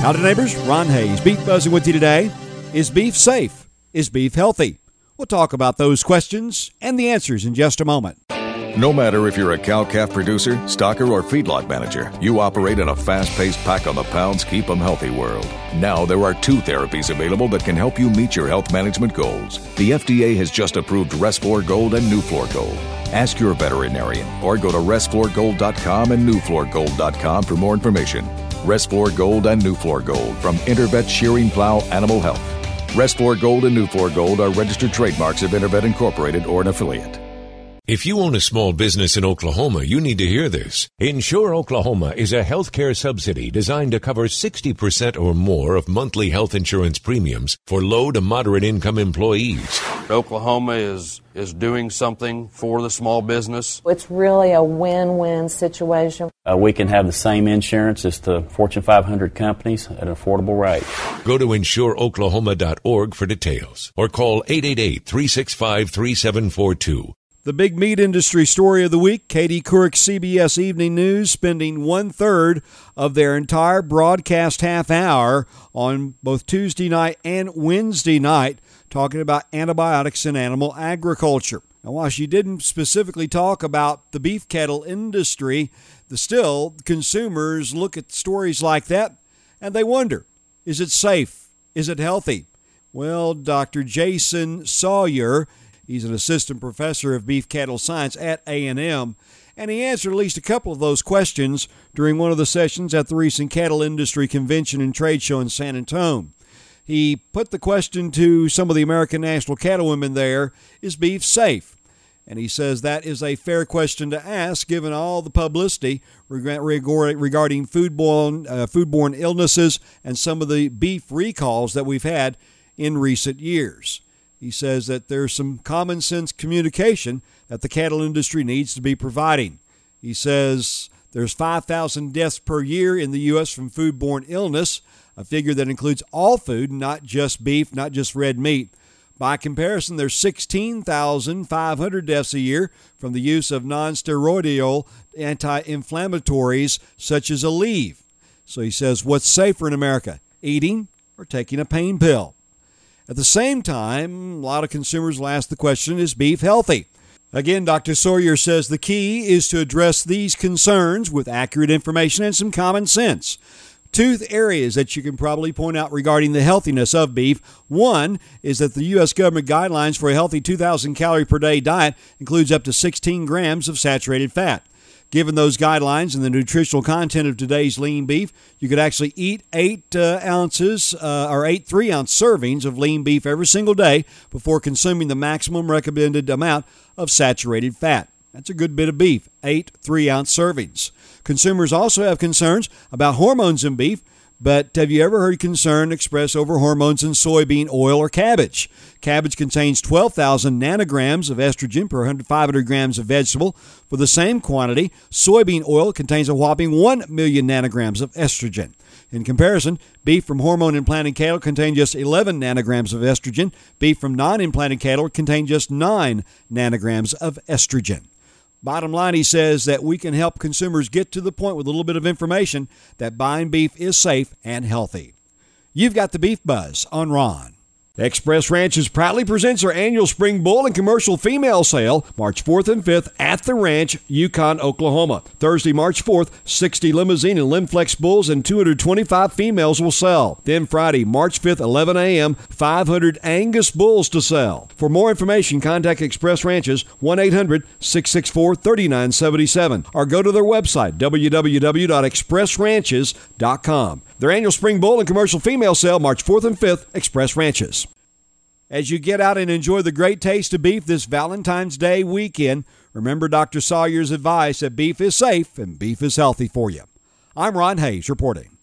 Howdy neighbors, Ron Hayes, Beef Buzzing with you today. Is beef safe? Is beef healthy? We'll talk about those questions and the answers in just a moment. No matter if you're a cow-calf producer, stocker, or feedlot manager, you operate in a fast-paced pack-on-the-pounds, keep-em-healthy world. Now there are 2 therapies available that can help you meet your health management goals. The FDA has just approved Resflor Gold and Nuflor Gold. Ask your veterinarian or go to resflorgold.com and nuflorgold.com for more information. Resflor Gold and Nuflor Gold from Intervet Shearing Plow Animal Health. Resflor Gold and Nuflor Gold are registered trademarks of Intervet Incorporated or an affiliate. If you own a small business in Oklahoma, you need to hear this. Insure Oklahoma is a healthcare subsidy designed to cover 60% or more of monthly health insurance premiums for low to moderate income employees. Oklahoma is doing something for the small business. It's really a win-win situation. We can have the same insurance as the Fortune 500 companies at an affordable rate. Go to insureoklahoma.org for details or call 888-365-3742. The big meat industry story of the week, Katie Couric, CBS Evening News, spending 1/3 of their entire broadcast half hour on both Tuesday night and Wednesday night talking about antibiotics in animal agriculture. Now, while she didn't specifically talk about the beef cattle industry, still consumers look at stories like that and they wonder, is it safe? Is it healthy? Well, Dr. Jason Sawyer, he's an assistant professor of beef cattle science at A&M, and he answered at least a couple of those questions during one of the sessions at the recent Cattle Industry Convention and Trade Show in San Antonio. He put the question to some of the American National Cattlewomen there, is beef safe? And he says that is a fair question to ask given all the publicity regarding foodborne illnesses and some of the beef recalls that we've had in recent years. He says that there's some common sense communication that the cattle industry needs to be providing. He says there's 5,000 deaths per year in the U.S. from foodborne illness, a figure that includes all food, not just beef, not just red meat. By comparison, there's 16,500 deaths a year from the use of non-steroidal anti-inflammatories such as Aleve. So he says, what's safer in America, eating or taking a pain pill? At the same time, a lot of consumers will ask the question, is beef healthy? Again, Dr. Sawyer says the key is to address these concerns with accurate information and some common sense. 2 areas that you can probably point out regarding the healthiness of beef. One is that the U.S. government guidelines for a healthy 2,000 calorie per day diet includes up to 16 grams of saturated fat. Given those guidelines and the nutritional content of today's lean beef, you could actually eat 8 ounces or 8 3-ounce servings of lean beef every single day before consuming the maximum recommended amount of saturated fat. That's a good bit of beef, 8 3-ounce servings. Consumers also have concerns about hormones in beef, but have you ever heard concern expressed over hormones in soybean oil or cabbage? Cabbage contains 12,000 nanograms of estrogen per 500 grams of vegetable. For the same quantity, soybean oil contains a whopping 1 million nanograms of estrogen. In comparison, beef from hormone-implanted cattle contain just 11 nanograms of estrogen. Beef from non-implanted cattle contain just 9 nanograms of estrogen. Bottom line, he says that we can help consumers get to the point with a little bit of information that buying beef is safe and healthy. You've got the Beef Buzz on Ron. Express Ranches proudly presents their annual Spring Bull and Commercial Female Sale, March 4th and 5th at the Ranch, Yukon, Oklahoma. Thursday, March 4th, 60 Limousine and Limflex Bulls and 225 females will sell. Then Friday, March 5th, 11 a.m., 500 Angus Bulls to sell. For more information, contact Express Ranches, 1-800-664-3977, or go to their website, www.expressranches.com. Their annual Spring Bull and Commercial Female Sale, March 4th and 5th, Express Ranches. As you get out and enjoy the great taste of beef this Valentine's Day weekend, remember Dr. Sawyer's advice that beef is safe and beef is healthy for you. I'm Ron Hayes reporting.